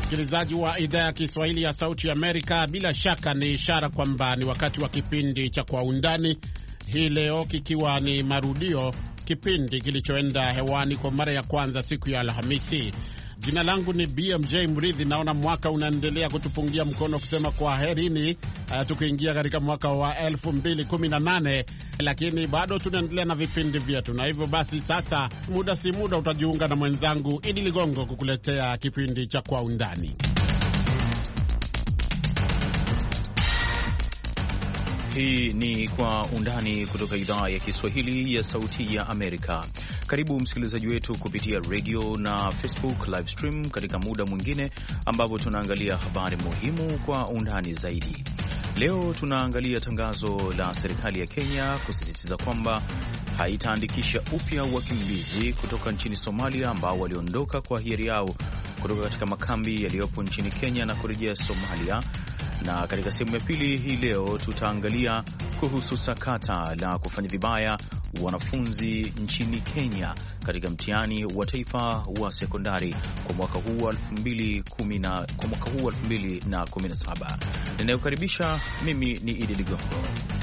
Msikilizaji wa idhaa ya Kiswahili ya Sauti ya Amerika, bila shaka ni ishara kwamba ni wakati wa kipindi cha Kwa Undani, hii leo kikiwa ni marudio, kipindi kilichoenda hewani kwa mara ya kwanza siku ya Alhamisi. Jina langu ni BMJ Mridhi. Naona mwaka unaendelea kutupungia mkono kusema kwa herini, tukiingia katika mwaka wa 2018, lakini bado tunaendelea na vipindi vyetu, na hivyo basi sasa muda si muda utajiunga na mwenzangu Idi Ligongo kukuletea kipindi cha Kwa Undani. Hii ni Kwa Undani kutoka idhaa ya Kiswahili ya Sauti ya Amerika. Karibu msikilizaji wetu kupitia radio na Facebook live stream katika muda mwingine ambapo tunaangalia habari muhimu kwa undani zaidi. Leo tunaangalia tangazo la serikali ya Kenya kusisitiza kwamba haitaandikisha upya wakimbizi kutoka nchini Somalia ambao waliondoka kwa hiari yao kutoka katika makambi yaliyopo nchini Kenya na kurejea Somalia. Na katika sehemu ya pili hii leo tutaangalia kuhusu sakata la kufanya vibaya wanafunzi nchini Kenya katika mtihani wa taifa wa sekondari kwa mwaka huu wa 2017. Ninayokaribisha mimi ni Idi Ligongo.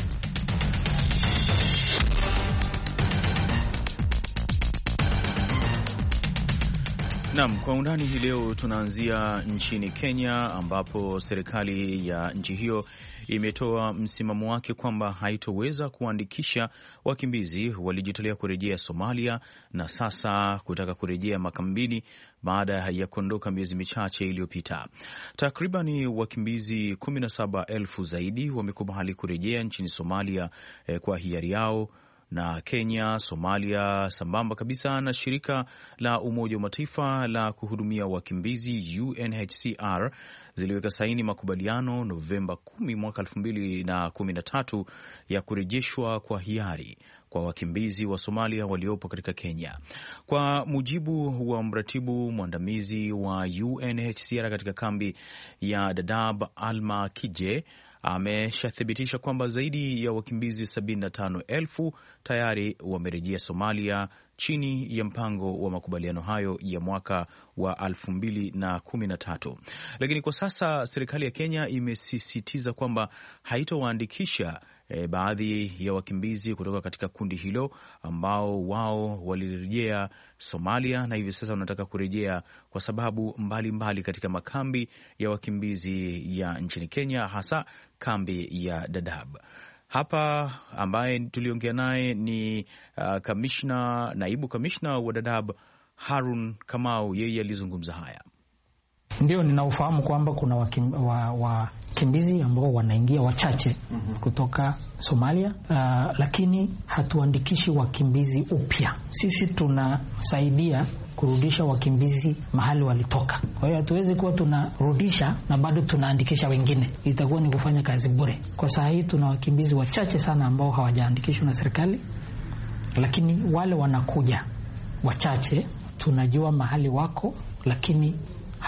Naam, Kwa Undani hii leo tunaanzia nchini Kenya ambapo serikali ya nchi hiyo imetoa msimamo wake kwamba haitoweza kuandikisha wakimbizi walijitolea kurejea Somalia na sasa kutaka kurejea makambini baada ya kuondoka miezi michache iliyopita. Takribani wakimbizi 17,000 zaidi wamekubali kurejea nchini Somalia kwa hiari yao, na Kenya, Somalia sambamba kabisa na shirika la Umoja wa Mataifa la kuhudumia wakimbizi UNHCR ziliweka saini makubaliano Novemba 10 mwaka 2013 ya kurejeshwa kwa hiari kwa wakimbizi wa Somalia waliopo katika Kenya. Kwa mujibu wa mratibu mwandamizi wa UNHCR katika kambi ya Dadaab, Alma Kije, ameshathibitisha kwamba zaidi ya wakimbizi 75,000 tayari wamerejea Somalia chini ya mpango wa makubaliano hayo ya mwaka wa 2013. Lakini kwa sasa serikali ya Kenya imesisitiza kwamba haitowaandikisha baadhi ya wakimbizi kutoka katika kundi hilo ambao wao walirejea Somalia na hivi sasa wanataka kurejea kwa sababu mbalimbali katika makambi ya wakimbizi ya nchini Kenya, hasa kambi ya Dadaab. Hapa ambaye tuliongea naye ni naibu kamishna wa Dadaab, Harun Kamau. Yeye alizungumza haya. Ndio, ninaufahamu kwamba kuna wakimbizi ambao wanaingia wachache kutoka Somalia, lakini hatuandikishi wakimbizi upya. Sisi tunasaidia kurudisha wakimbizi mahali walitoka. Kwa hiyo hatuwezi kuwa tunarudisha na bado tunaandikisha wengine, itakuwa ni kufanya kazi bure. Kwa saa hii tuna wakimbizi wachache sana ambao hawajaandikishwa na serikali, lakini wale wanakuja wachache tunajua mahali wako, lakini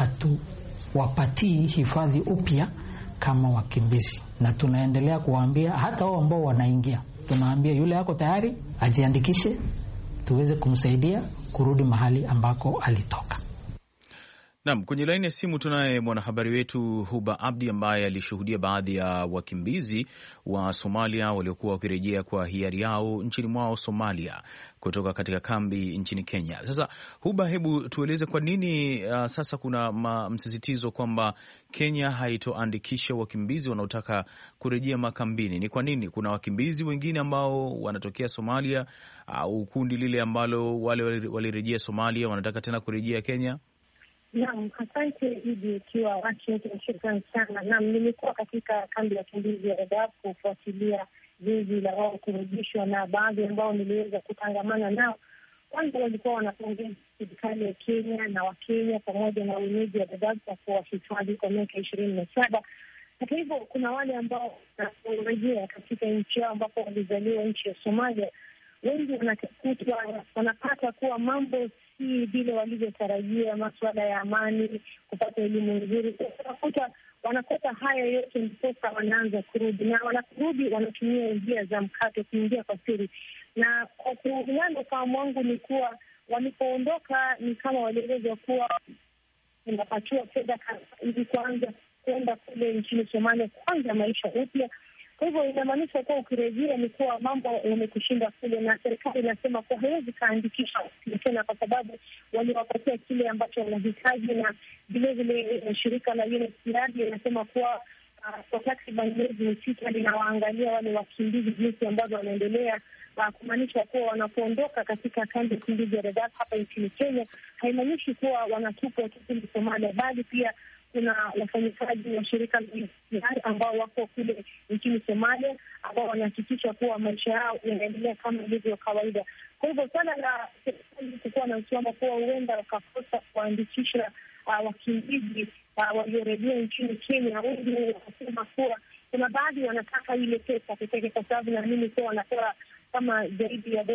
hatuwapatii hifadhi upya kama wakimbizi, na tunaendelea kuwaambia hata wao ambao wanaingia, tunawaambia yule yako tayari ajiandikishe tuweze kumsaidia kurudi mahali ambako alitoka. Naam, kwenye laini ya simu tunaye mwanahabari wetu Huba Abdi ambaye alishuhudia baadhi ya wakimbizi wa Somalia waliokuwa wakirejea kwa hiari yao nchini mwao Somalia kutoka katika kambi nchini Kenya. Sasa Huba, hebu tueleze kwa nini sasa kuna msisitizo kwamba Kenya haitoandikisha wakimbizi wanaotaka kurejea makambini? Ni kwa nini? Kuna wakimbizi wengine ambao wanatokea Somalia au kundi lile ambalo wale walirejea Somalia wanataka tena kurejea Kenya? Naam, asante Idi, ikiwa Washington, shukrani sana. Naam, nimekuwa katika kambi ya wakimbizi ya Dadaab kufuatilia zoezi la wao kurejeshwa, na baadhi ambao niliweza kutangamana nao, kwanza walikuwa wanapongeza serikali ya Kenya na Wakenya pamoja na wenyeji wa Dadaab kwa kuwahifadhi kwa miaka 27. Hata hivyo kuna wale ambao wanarejea katika nchi yao ambapo walizaliwa, nchi ya Somalia. Wengi wanapata kuwa mambo si vile walivyotarajia, masuala ya amani, kupata elimu nzuri, wanakosa haya yote, ndiposa wanaanza kurudi, na wanakurudi wanatumia njia za mkato kuingia kwa siri. Na kwa kuungana ufahamu wangu ni kuwa walipoondoka ni kama walielezwa kuwa unapatiwa fedha ili kuanza kwenda kule nchini Somalia kuanza maisha upya. Kwa hivyo inamaanisha kuwa ukirejea ni kuwa mambo yamekushinda kule, na serikali inasema kuwa hawezi kaandikisha tena kwa sababu waliwapatia kile ambacho wanahitaji, na vilevile shirika la UNHCR linasema kuwa kwa takriban miezi 6 linawaangalia wale wakimbizi jinsi ambavyo wanaendelea, kumaanisha kuwa wanapoondoka katika kambi ya wakimbizi ya Dadaab hapa nchini Kenya haimaanishi kuwa wanatupwa tu kule Somalia, bali pia kuna wafanyikazi wa shirika la UNHCR ambao wako kule nchini Somalia ambao wanahakikisha kuwa maisha yao yanaendelea kama ilivyo kawaida. Kwa hivyo swala la serikali kukuwa na usalama kuwa huenda wakakosa kuandikisha wakimbizi waliorejea nchini Kenya, wengi wanasema kuwa kuna baadhi wanataka ile pesa pekee, kwa sababu naamini kuwa wanatoa kama zaidi ya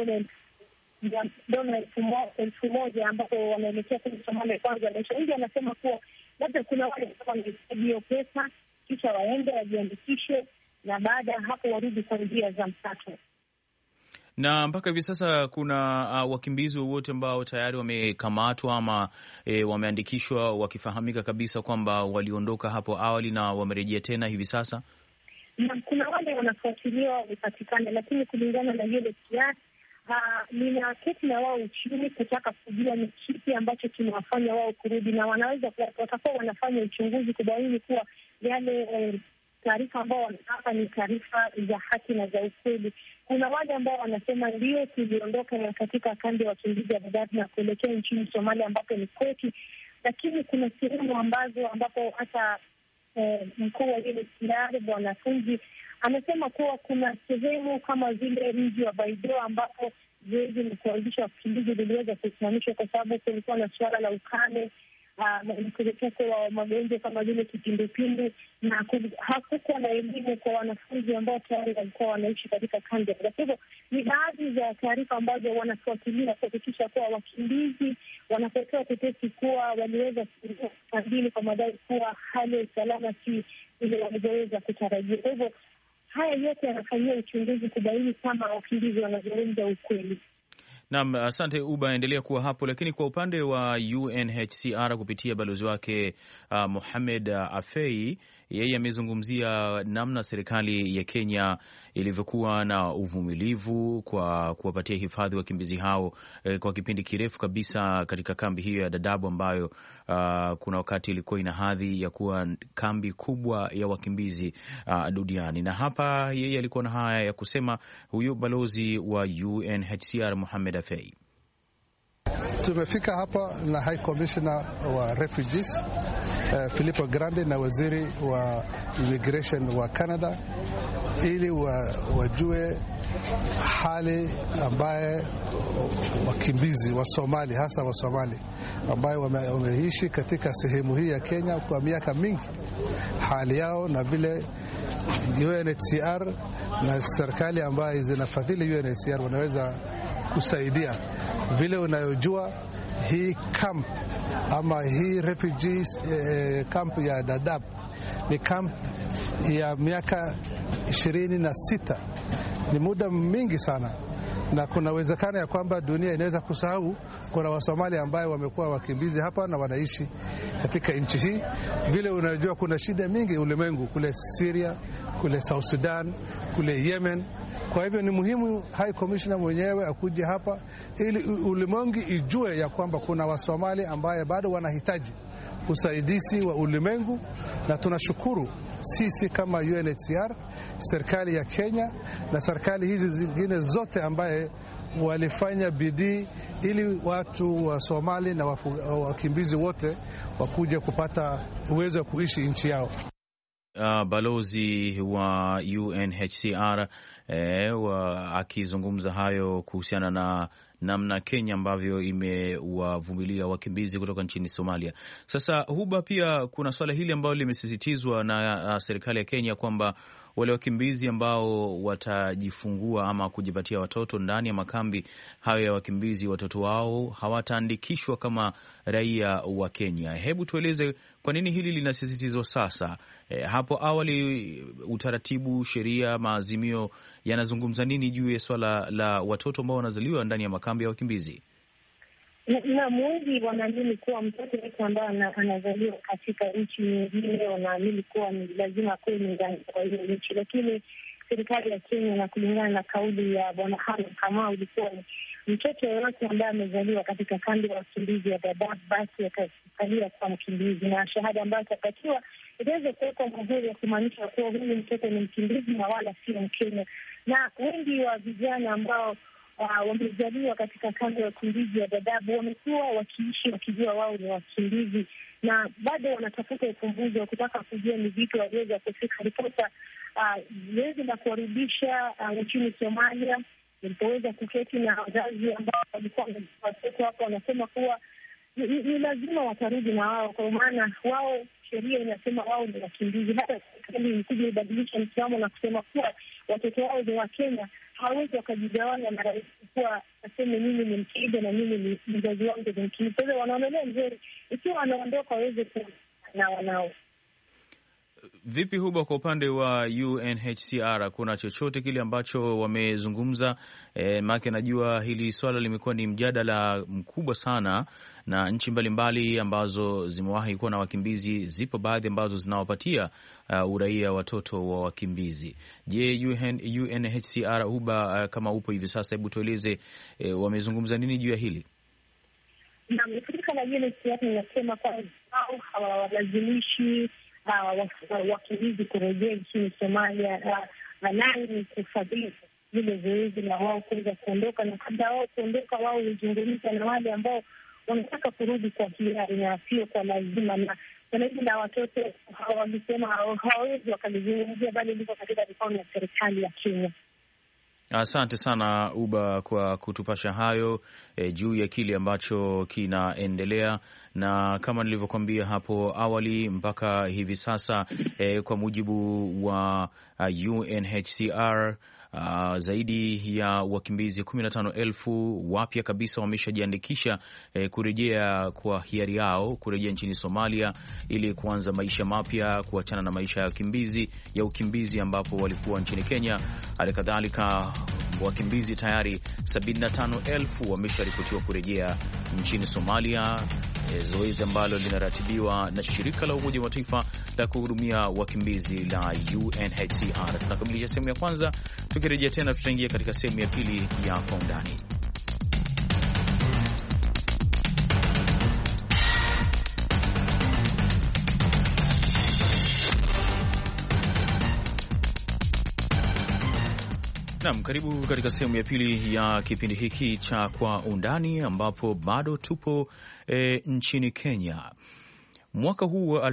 dola 1,000 ambapo wanaelekea kule Somalia kwanza. Na wengi wanasema kuwa labda kuna wale wanahitaji hiyo pesa kisha waende wajiandikishe na baada ya hapo warudi kwa njia za mkato. Na mpaka hivi sasa kuna wakimbizi wowote ambao tayari wamekamatwa ama wameandikishwa wakifahamika kabisa kwamba waliondoka hapo awali na wamerejea tena hivi sasa? Na kuna wale wanafuatiliwa wamepatikana, lakini kulingana na yule kiasi ninaketi na wao chini kutaka kujua ni kipi ambacho kinawafanya wao kurudi, na wanaweza watakuwa wanafanya uchunguzi kubaini kuwa yale taarifa ambao wanataka ni taarifa za haki na za ukweli. Kuna wale ambao wanasema ndio tuliondoka katika kambi ya wakimbizi ya Dadaab na kuelekea nchini Somalia ambapo ni kwetu, lakini kuna sehemu ambapo hata mkuu wa ile silari Bwana Funzi amesema kuwa kuna sehemu kama vile mji wa Baidoa ambapo zoezi la kuwarudisha wakimbizi liliweza kusimamishwa kwa sababu kulikuwa na suala la ukame na mkurupuko wa magonjwa kama vile kipindupindu, na hakukuwa na elimu kwa wanafunzi ambao tayari walikuwa wanaishi katika kambi. Kwa hivyo ni baadhi za taarifa ambazo wanafuatilia kuhakikisha kuwa wakimbizi wanapotoa tetesi kuwa waliweza kuingia kambini kwa madai kuwa hali ya usalama si ile walivyoweza kutarajia. Kwa hivyo haya yote yanafanyia uchunguzi kubaini kama wakimbizi wanazungumza ukweli. Naam, asante Uba, endelea kuwa hapo. Lakini kwa upande wa UNHCR kupitia balozi wake Mohamed Afei, yeye amezungumzia namna serikali ya Kenya ilivyokuwa na uvumilivu kwa kuwapatia hifadhi wakimbizi hao kwa kipindi kirefu kabisa katika kambi hiyo ya Dadaab ambayo kuna wakati ilikuwa ina hadhi ya kuwa kambi kubwa ya wakimbizi duniani. Na hapa yeye alikuwa na haya ya kusema, huyu balozi wa UNHCR Mohamed Afei. Tumefika hapa na High Commissioner wa Refugees Filippo Grandi na waziri wa Immigration wa Canada ili wajue hali ambaye wakimbizi wa Somali, hasa wa Somali ambayo wameishi katika sehemu hii ya Kenya kwa miaka mingi, hali yao na vile UNHCR na serikali ambayo zinafadhili UNHCR wanaweza kusaidia. Vile unayojua hii camp ama hii refugees camp ya Dadaab ni camp ya miaka 26, ni muda mingi sana, na kuna uwezekano ya kwamba dunia inaweza kusahau kuna Wasomali ambayo wamekuwa wakimbizi hapa na wanaishi katika nchi hii. Vile unajua kuna shida mingi ulimwengu, kule Syria, kule South Sudan, kule Yemen. Kwa hivyo ni muhimu High Commissioner mwenyewe akuje hapa ili ulimwengu ijue ya kwamba kuna Wasomali ambaye bado wanahitaji usaidizi wa ulimwengu, na tunashukuru sisi kama UNHCR, serikali ya Kenya na serikali hizi zingine zote ambaye walifanya bidii ili watu wa Somali na wakimbizi wote wakuje kupata uwezo wa kuishi nchi yao. Balozi wa UNHCR akizungumza hayo kuhusiana na namna Kenya ambavyo imewavumilia wakimbizi kutoka nchini Somalia. Sasa Huba, pia kuna swala hili ambalo limesisitizwa na serikali ya Kenya kwamba wale wakimbizi ambao watajifungua ama kujipatia watoto ndani ya makambi hayo ya wakimbizi, watoto wao hawataandikishwa kama raia wa Kenya. Hebu tueleze kwa nini hili linasisitizwa sasa? Hapo awali utaratibu, sheria, maazimio yanazungumza nini juu ya swala la watoto ambao wanazaliwa ndani ya makambi ya wakimbizi? na wengi wanaamini kuwa mtoto wetu ambaye anazaliwa katika nchi nyingine, wanaamini kuwa ni lazima kuwe ni kwa hiyo nchi, lakini serikali ya Kenya, na kulingana na kauli ya Bwana Harun Kamau, ilikuwa ni mtoto yoyote ambaye amezaliwa katika kambi ya wakimbizi ya Dadaab basi atasalia kuwa mkimbizi, na shahada ambayo atapatiwa itaweza kuwekwa muhuri ya kumaanisha kuwa huyu mtoto ni mkimbizi na wala sio Mkenya. Na wengi wa vijana ambao wamezaliwa katika kambi ya wakimbizi ya Dadaab wamekuwa wakiishi wakijua wao ni wakimbizi, na bado wanatafuta ufumbuzi wa kutaka kujua ni vitu waliweza kufika. Ripota zoezi la kuwarudisha nchini Somalia ilipoweza kuketi na wazazi ambao walikuwa watoto hapo, wanasema kuwa ni lazima watarudi na wao, kwa maana wao sheria inasema wao ni wakimbizi. Hata serikali ilikuja ibadilisha msimamo na kusema kuwa watoto wao ni wa Kenya, hawawezi wakajigawanya na rais kuwa aseme mimi ni Mkenya na mimi ni mzazi wangu ni Mkenya. Kwa hivyo wanaonelea mzuri ikiwa wanaondoka waweze kuwa na wanao. Vipi Huba, kwa upande wa UNHCR kuna chochote kile ambacho wamezungumza? Maana najua hili swala limekuwa ni mjadala mkubwa sana, na nchi mbalimbali ambazo zimewahi kuwa na wakimbizi, zipo baadhi ambazo zinawapatia uraia watoto wa wakimbizi. Je, UNHCR Huba, kama upo hivi sasa, hebu tueleze wamezungumza nini juu ya hili? Na shirika la UNHCR linasema kwamba wao hawalazimishi wakimbizi kurejea nchini Somalia, nani ni kufadhili vile zoezi la wao kuweza kuondoka, na kabla wao kuondoka wao huzungumza na wale ambao wanataka kurudi kwa hiari na sio kwa lazima. Na zoezi la watoto walisema hawawezi wakalizungumzia, bali liko katika mikono ya serikali ya Kenya. Asante sana Uba kwa kutupasha hayo juu ya kile ambacho kinaendelea, na kama nilivyokuambia hapo awali, mpaka hivi sasa kwa mujibu wa UNHCR zaidi ya wakimbizi 15,000 wapya kabisa wameshajiandikisha kurejea kwa hiari yao, kurejea nchini Somalia ili kuanza maisha mapya, kuachana na maisha ya ukimbizi ambapo walikuwa nchini Kenya. Halikadhalika wakimbizi tayari 75,000 wamesharipotiwa kurejea nchini Somalia, zoezi ambalo linaratibiwa na shirika la Umoja wa Mataifa la kuhudumia wakimbizi la UNHCR. Tunakamilisha sehemu ya kwanza, tukirejea tena tutaingia katika sehemu ya pili ya Kwa Undani. Naam, karibu katika sehemu ya pili ya kipindi hiki cha Kwa Undani, ambapo bado tupo nchini Kenya. Mwaka huu wa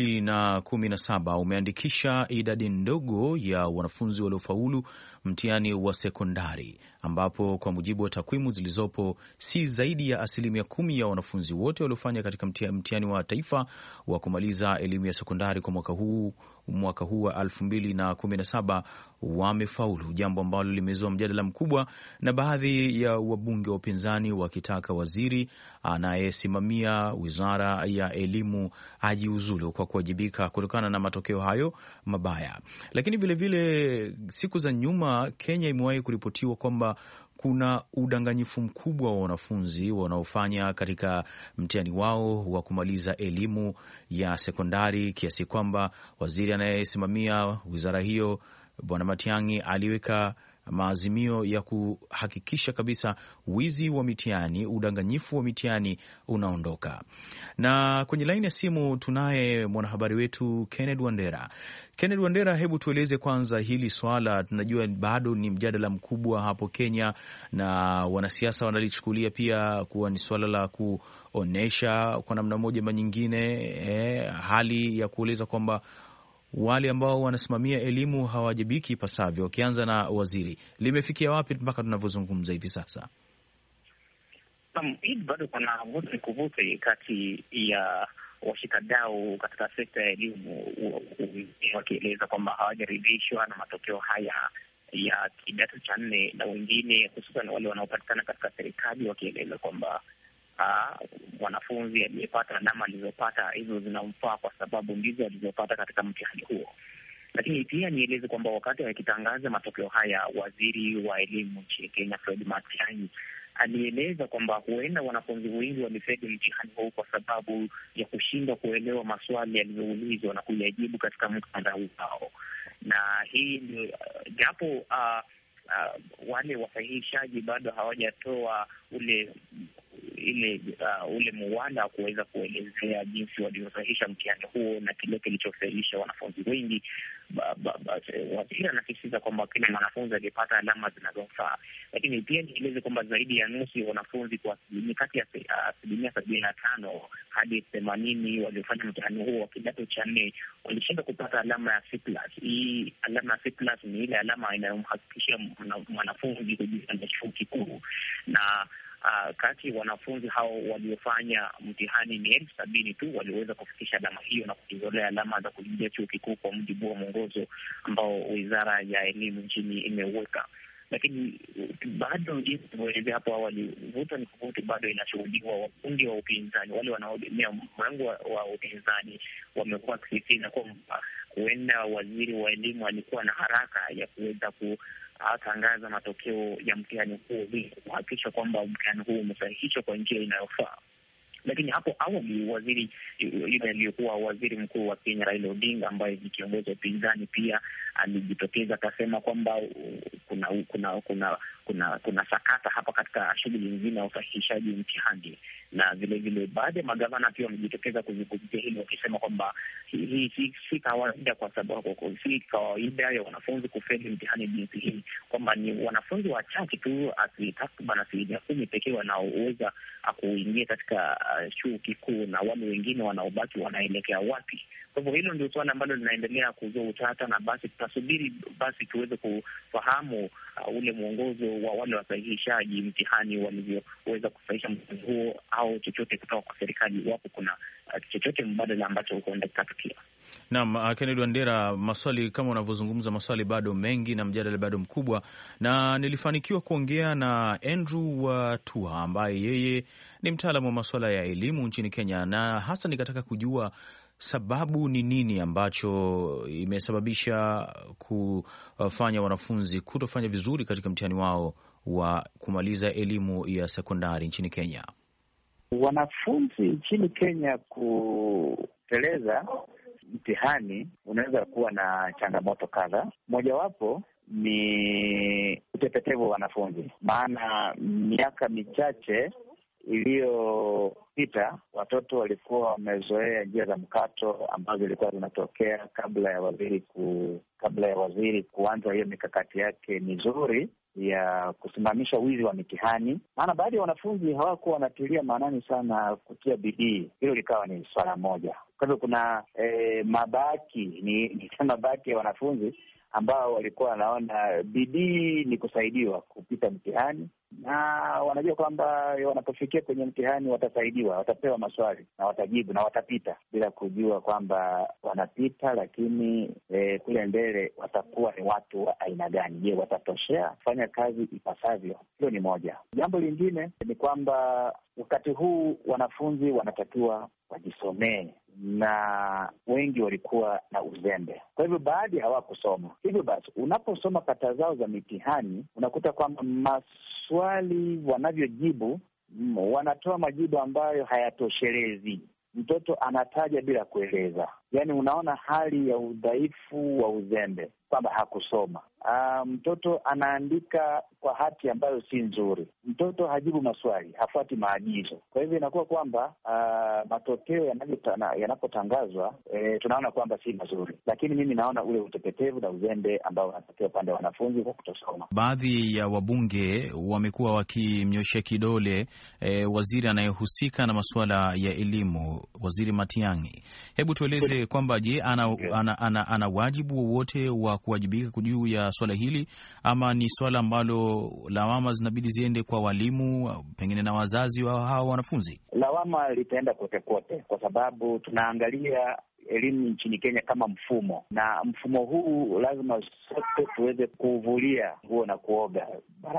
2017 umeandikisha idadi ndogo ya wanafunzi waliofaulu mtihani wa sekondari, ambapo kwa mujibu wa takwimu zilizopo si zaidi ya 10% ya wanafunzi wote waliofanya katika mtihani wa taifa wa kumaliza elimu ya sekondari kwa mwaka huu wa 2017 wamefaulu, jambo ambalo limezua mjadala mkubwa, na baadhi ya wabunge wa upinzani wakitaka waziri anayesimamia wizara ya elimu ajiuzulu kwa kuwajibika kutokana na matokeo hayo mabaya. Lakini vilevile siku za nyuma Kenya imewahi kuripotiwa kwamba kuna udanganyifu mkubwa wa wanafunzi wanaofanya katika mtihani wao wa kumaliza elimu ya sekondari, kiasi kwamba waziri anayesimamia wizara hiyo Bwana Matiang'i aliweka maazimio ya kuhakikisha kabisa wizi wa mitihani, udanganyifu wa mitihani unaondoka. Na kwenye laini ya simu tunaye mwanahabari wetu Kenneth Wandera. Kenneth Wandera, hebu tueleze kwanza hili swala. Tunajua bado ni mjadala mkubwa hapo Kenya, na wanasiasa wanalichukulia pia kuwa ni swala la kuonesha kwa namna moja ama nyingine hali ya kueleza kwamba wale ambao wanasimamia elimu hawajibiki ipasavyo, wakianza na waziri. Limefikia wapi mpaka tunavyozungumza hivi sasa? Hii bado kuna vuta kuvuta kati ya washikadau katika sekta ya elimu, wakieleza kwamba hawajaridhishwa na matokeo haya ya kidato cha 4, na wengine hususan wale wanaopatikana katika serikali wakieleza kwamba mwanafunzi aliyepata alama alizopata hizo zinamfaa kwa sababu ndizo alizopata katika mtihani huo. Lakini pia nieleze kwamba wakati akitangaza matokeo haya, waziri wa elimu nchini Kenya Fred Matiang'i alieleza kwamba huenda wanafunzi wengi walifeli mtihani huu kwa sababu ya kushindwa kuelewa maswali yaliyoulizwa na kuyajibu katika muktadha wao. Na hii ndio japo wale wasahihishaji bado hawajatoa ule muwala wa kuweza kuelezea jinsi waliosahihisha mtihani huo na kile kilichosahihisha wanafunzi wengi. Waziri anasisitiza kwamba kila mwanafunzi alipata alama zinazofaa, lakini pia nieleze kwamba zaidi ya nusu ya wanafunzi, kwa kati ya 75 hadi 80 waliofanya mtihani huo wa kidato cha 4 walishinda kupata alama ya C+. Hii alama ya C+ ni ile alama inayomhakikishia mwanafunzi kujiunga chuo kikuu, na kati wanafunzi hao waliofanya mtihani ni 70,000 tu waliweza kufikisha alama hiyo na kujizolea alama za kuingia chuo kikuu kwa mujibu wa mwongozo ambao Wizara ya Elimu nchini imeweka. Lakini bado jinsi tulivyoelezea hapo awali, vuta ni kuvuti bado inashuhudiwa. Wakundi wa upinzani, wale wanaoegemea mrengo wa upinzani, wamekuwa wakisisitiza kwamba huenda waziri wa elimu alikuwa na haraka ya kuweza kutangaza matokeo ya mtihani huo ili kuhakikisha kwamba mtihani huo umesahihishwa kwa njia inayofaa. Lakini hapo awali waziri yule aliyekuwa waziri mkuu wa Kenya Raila Odinga, ambaye ni kiongozi wa upinzani, pia alijitokeza akasema kwamba kuna sakata hapa katika shughuli nzima ya usahihishaji mtihani, na vile vile baadhi ya magavana pia wamejitokeza kuzungumzia hili wakisema kwamba hii si kawaida, kwa sababu si kawaida ya wanafunzi kufeli mtihani jinsi hii, kwamba ni wanafunzi wachache tu, takriban 10% pekee wanaoweza kuingia katika chuo kikuu, na wale wengine wanaobaki wanaelekea wapi? Kwa hivyo hilo ndio swala ambalo linaendelea kuzua utata, na basi tutasubiri basi tuweze kufahamu ule mwongozo wa wale wasahihishaji mtihani walivyoweza kusahihisha mtihani huo, au chochote kutoka kwa serikali, iwapo kuna chochote mbadala ambacho huenda kikatokea. Naam, Kennedy Wandera, maswali kama unavyozungumza, maswali bado mengi na mjadala bado mkubwa, na nilifanikiwa kuongea na Andrew Watua ambaye yeye ni mtaalamu wa masuala ya elimu nchini Kenya, na hasa nikataka kujua sababu ni nini ambacho imesababisha kufanya wanafunzi kutofanya vizuri katika mtihani wao wa kumaliza elimu ya sekondari nchini Kenya. Wanafunzi nchini Kenya kuteleza mtihani unaweza kuwa na changamoto kadhaa. Mojawapo ni utepetevu wa wanafunzi, maana miaka michache iliyopita watoto walikuwa wamezoea njia za mkato ambazo zilikuwa zinatokea kabla ya waziri kuanza hiyo mikakati yake mizuri ya kusimamisha wizi wa mitihani. Maana baadhi ya wanafunzi hawakuwa wanatilia maanani sana kutia bidii. Hilo likawa ni swala moja. Kwa hivyo kuna mabaki ya wanafunzi ambao walikuwa wanaona bidii ni kusaidiwa kupita mtihani, na wanajua kwamba wanapofikia kwenye mtihani watasaidiwa, watapewa maswali na watajibu na watapita, bila kujua kwamba wanapita, lakini kule mbele watakuwa ni watu wa aina gani. Je, watatoshea kufanya kazi ipasavyo? Hilo ni moja. Jambo lingine ni kwamba wakati huu wanafunzi wanatakiwa wajisomee, na wengi walikuwa na uzembe. Kwa hivyo baadhi hawakusoma. Hivyo basi unaposoma kata zao za mitihani unakuta kwamba maswali wanavyojibu, wanatoa majibu ambayo hayatoshelezi. Mtoto anataja bila kueleza. Yaani unaona hali ya udhaifu wa uzembe, kwamba hakusoma. Mtoto anaandika kwa hati ambayo si nzuri. Mtoto hajibu maswali, hafuati maagizo. Kwa hivyo inakuwa kwamba matokeo yanapotangazwa tunaona kwamba si mazuri, lakini mimi naona ule utepetevu na uzembe ambao unatokea upande wa wanafunzi kwa kutosoma. Baadhi ya wabunge wamekuwa wakimnyoshea kidole waziri anayehusika na masuala ya elimu, Waziri Matiang'i. Hebu tueleze kwamba je, ana wajibu wowote wa kuwajibika juu ya swala hili, ama ni swala ambalo lawama zinabidi ziende kwa walimu pengine na wazazi wa hawa wanafunzi? Lawama litaenda kote kote, kwa sababu tunaangalia elimu nchini Kenya kama mfumo, na mfumo huu lazima sote tuweze kuvulia nguo na kuoga barabara.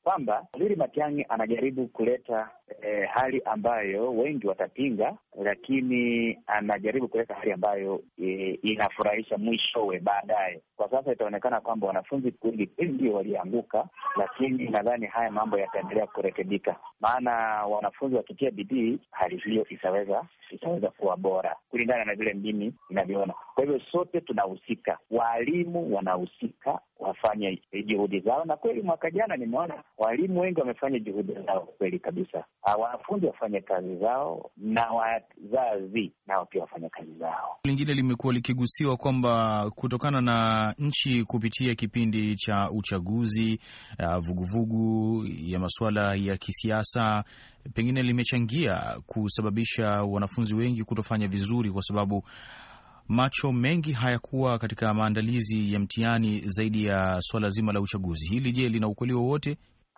kwamba Waziri Matiang'i anajaribu kuleta hali ambayo wengi watapinga, lakini anajaribu kuleta hali ambayo inafurahisha mwishowe baadaye. Kwa sasa itaonekana kwamba wanafunzi wengi ndio walianguka, lakini nadhani haya mambo yataendelea kurekebika, maana wanafunzi wakitia bidii, hali hiyo itaweza kuwa bora kulingana na vile mimi ninavyoona. Kwa hivyo sote tunahusika, walimu wanahusika, wafanye juhudi zao, na kweli mwaka jana nimeona walimu wengi wamefanya juhudi zao kweli kabisa. Wanafunzi wafanye kazi zao na wazazi nao pia wafanye kazi zao. Lingine limekuwa likigusiwa kwamba kutokana na nchi kupitia kipindi cha uchaguzi, vuguvugu ya masuala ya kisiasa pengine limechangia kusababisha wanafunzi wengi kutofanya vizuri, kwa sababu macho mengi hayakuwa katika maandalizi ya mtihani zaidi ya swala zima la uchaguzi. Hili je, lina ukweli wowote?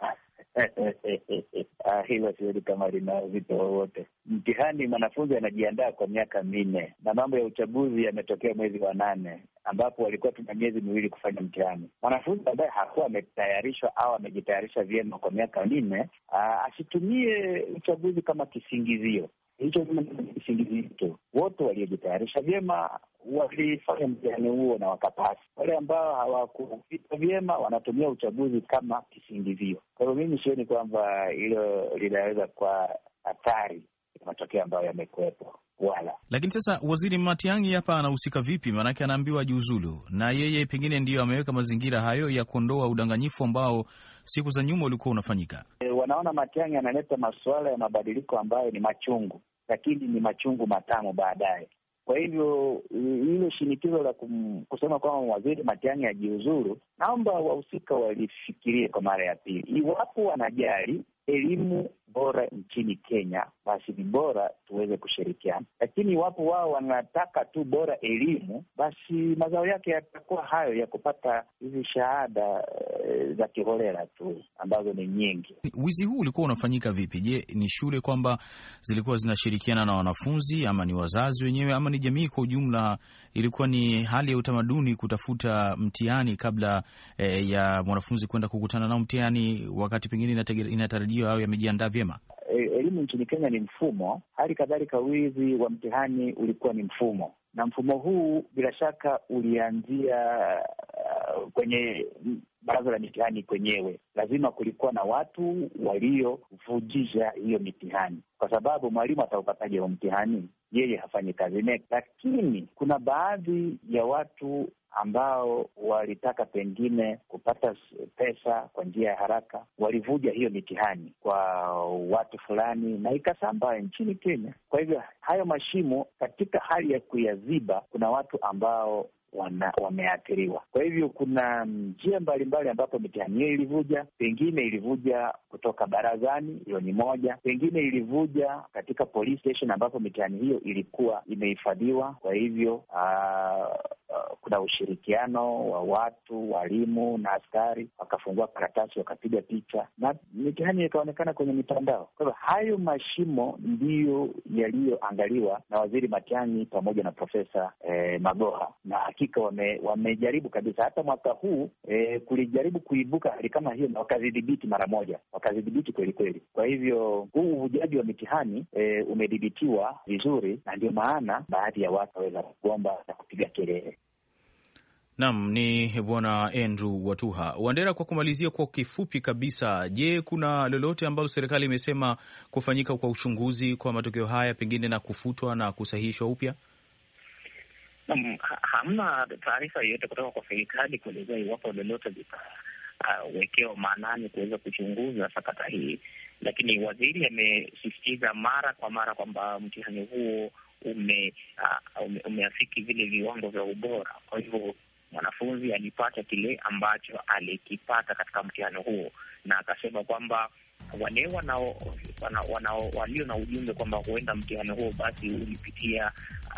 Hilo sioni kama lina uzito wowote. Mtihani mwanafunzi anajiandaa kwa miaka 4 na mambo ya uchaguzi yametokea mwezi wa 8 ambapo walikuwa tuna miezi 2 kufanya mtihani. Mwanafunzi ambaye hakuwa ametayarishwa au amejitayarisha vyema kwa miaka 4 asitumie uchaguzi kama kisingizio. Hicho ni kisingizio tu. Wote waliojitayarisha vyema walifanya mtihani huo na wakapasi. Wale ambao hawakufika vyema wanatumia uchaguzi kama kisingizio. Kwa hiyo mimi sioni kwamba hilo linaweza kuwa hatari ya matokeo ambayo yamekuwepo wala. Lakini sasa Waziri Matiang'i hapa anahusika vipi? Maanake anaambiwa jiuzulu, na yeye pengine ndiyo ameweka mazingira hayo ya kuondoa udanganyifu ambao siku za nyuma ulikuwa unafanyika. Wanaona Matiang'i analeta masuala ya mabadiliko ambayo ni machungu, lakini ni machungu matamu baadaye. Kwa hivyo hilo shinikizo la kusema kwamba Waziri Matiang'i ajiuzuru, naomba wahusika walifikirie kwa mara ya pili. Iwapo wanajali elimu bora nchini Kenya, basi ni bora tuweze kushirikiana. Lakini iwapo wao wanataka tu bora elimu, basi mazao yake yatakuwa hayo ya kupata hizi shahada za kiholela tu ambazo ni nyingi. Wizi huu ulikuwa unafanyika vipi? Je, ni shule kwamba zilikuwa zinashirikiana na wanafunzi, ama ni wazazi wenyewe, ama ni jamii kwa ujumla? Ilikuwa ni hali ya utamaduni kutafuta mtihani kabla ya mwanafunzi kwenda kukutana nao mtihani, wakati pengine inatarajiwa au yamejiandaa vyema? Elimu nchini Kenya ni mfumo, hali kadhalika wizi wa mtihani ulikuwa ni mfumo, na mfumo huu bila shaka ulianzia kwenye baraza la mitihani kwenyewe. Lazima kulikuwa na watu waliovujisha hiyo mitihani, kwa sababu mwalimu ataupataje huo mtihani? Yeye hafanyi kazi NEC. Lakini kuna baadhi ya watu ambao walitaka pengine kupata pesa kwa njia ya haraka, walivuja hiyo mitihani kwa watu fulani na ikasambaa nchini Kenya. Kwa hivyo hayo mashimo, katika hali ya kuyaziba, kuna watu ambao wameathiriwa. Kwa hivyo kuna njia mbalimbali ambapo mitihani hiyo ilivuja. Pengine ilivuja kutoka barazani, hiyo ni moja. Pengine ilivuja katika police station ambapo mitihani hiyo ilikuwa imehifadhiwa. Kwa hivyo kuna ushirikiano wa watu, walimu na askari, wakafungua karatasi, wakapiga picha na mitihani ikaonekana kwenye mitandao. Kwa hivyo hayo mashimo ndiyo yaliyoangaliwa na Waziri Matiang'i pamoja na Profesa Magoha, na hakika wamejaribu kabisa. Hata mwaka huu kulijaribu kuibuka hali kama hiyo na wakazidhibiti mara moja, wakazidhibiti kweli kweli. Kwa hivyo huu uvujaji wa mitihani umedhibitiwa vizuri, na ndio maana baadhi ya watu waweza kugomba na kupiga kelele. Naam, ni Bwana Andrew Watuha. Wandera, kwa kumalizia kwa kifupi kabisa, je, kuna lolote ambalo serikali imesema kufanyika kwa uchunguzi kwa matokeo haya pengine na kufutwa na kusahihishwa upya? Hamna taarifa yoyote kutoka kwa serikali kuelezea iwapo lolote litawekewa maanani kuweza kuchunguza sakata hii, lakini waziri amesisitiza mara kwa mara kwamba mtihani huo umeafiki vile viwango vya ubora. Kwa hivyo mwanafunzi alipata kile ambacho alikipata katika mtihani huo, na akasema kwamba wale walio na ujumbe kwamba huenda mtihani huo basi ulipitia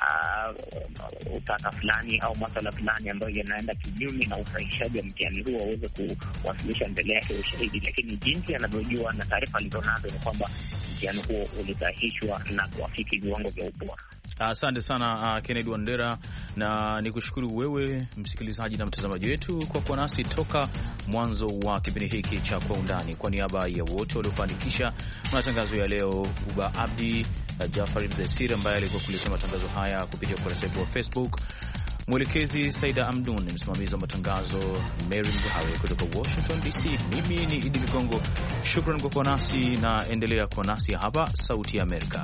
utata fulani au masuala fulani ambayo yanaenda kinyume na usahihishaji wa mtihani huo waweze kuwasilisha mbele yake ushahidi. Lakini jinsi anavyojua na taarifa alizonazo ni kwamba mtihani huo ulisahihishwa na kuafiki viwango vya ubora. Asante sana Kennedy Wandera, na nikushukuru wewe msikilizaji na mtazamaji wetu kwa kuwa nasi toka mwanzo wa kipindi hiki cha Kwa Undani. Kwa niaba ya wote waliofanikisha matangazo ya leo, Uba Abdi, Jafari Mzesiri ambaye alikuwa kuletea matangazo haya kupitia ukurasa wetu wa Facebook, mwelekezi Saida Amdun, msimamizi wa matangazo Mary Mgawe kutoka Washington DC. Mimi ni Idi Ligongo, shukran kwa kuwa nasi na endelea kuwa nasi hapa Sauti ya Amerika.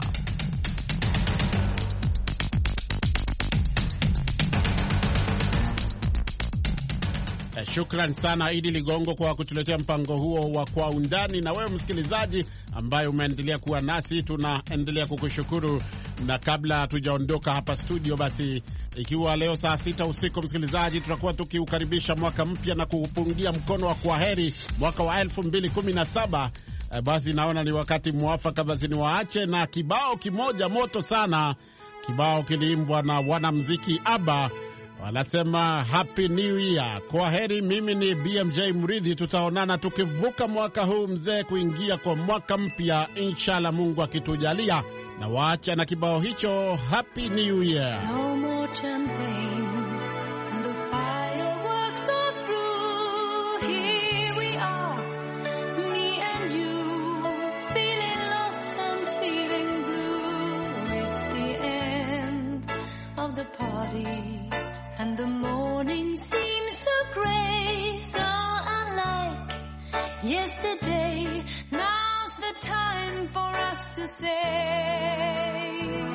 Shukran sana Idi Ligongo kwa kutuletea mpango huo wa Kwa Undani, na wewe msikilizaji ambaye umeendelea kuwa nasi, tunaendelea kukushukuru. Na kabla hatujaondoka hapa studio, basi ikiwa leo saa 6 usiku, msikilizaji, tutakuwa tukiukaribisha mwaka mpya na kuupungia mkono wa kwaheri mwaka wa 2017. Basi naona ni wakati mwafaka basi niwaache na kibao kimoja moto sana. Kibao kiliimbwa na wanamuziki ABBA, wanasema Happy New Year. Kwa heri, mimi ni BMJ Mridhi, tutaonana tukivuka mwaka huu mzee kuingia kwa mwaka mpya, inshallah Mungu akitujalia. Na waacha na kibao hicho Happy New Year. No more champagne and the fireworks are through. Here we are, me and you, feeling lost and feeling blue. It's the end of the party and the morning seems so grey, so unlike yesterday. Now's the time for us to say